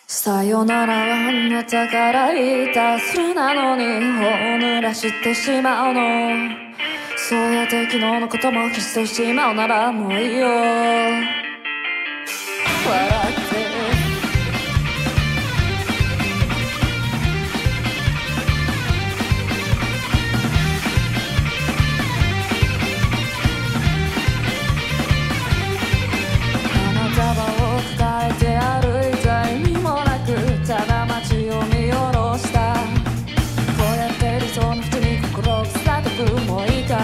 さよならはあなたから言ったそれなのに頬を濡らしてしまうの。そうやって昨日のことも消してしまうならもういいよ。笑って花束を抱えて歩いた意味もなくただ街を見下ろした。こうやって理想の縁に心を伝えてくもういいか。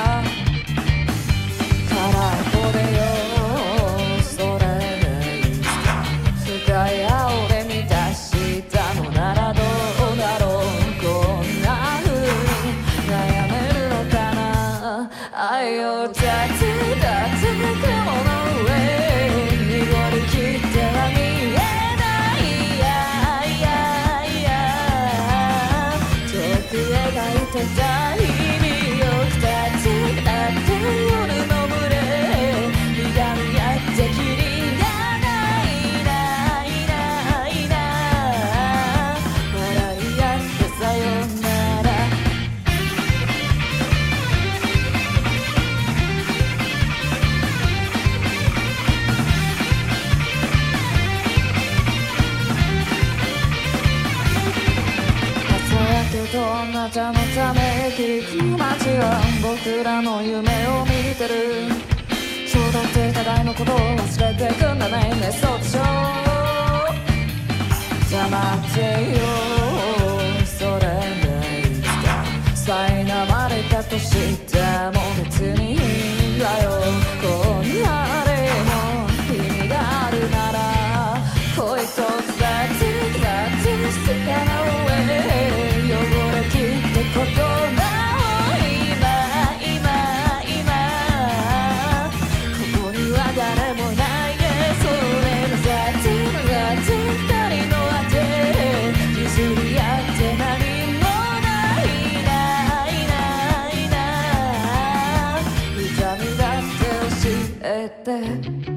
空っぽでよそれでいつか深い青で満たしたのならどうだろう。こんな風に悩めるのかな。愛を立て雲の上濁りきっては見えない遠く描いてた日々を二つだって夜の群れひがみ合ってきりがない笑い合ってさよなら。朝焼けとあなたのため息の街は僕らの夢を見てる。そうだって互いのことを忘れてくんだね。ね、そうでしょ。黙ってよそれでいつか苛まれたとしても別にいいんだよ。こんな例の意味があるなら恋とだって捨てたの上汚れきってことだ。ここには誰もないね。それがだって二人のあて譲り合って何も痛みだって教えて。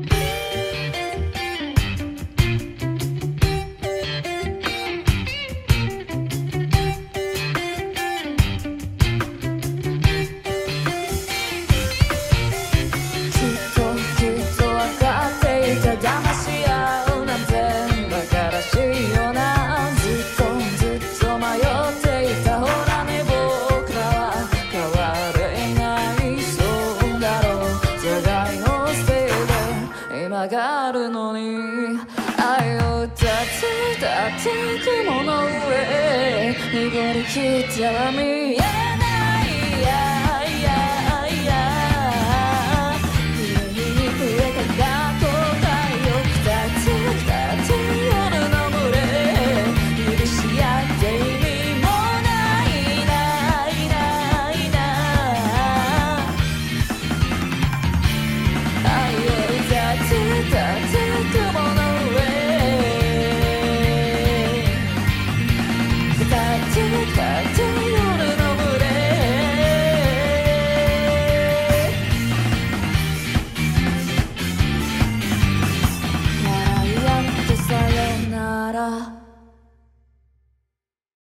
きっと分かっていた騙し合うなんて馬鹿らしいよな。ずっと迷っていたほらね僕らは変われないそうだろう。互いのせいで今があるのに愛を立て雲の上濁りきっては見え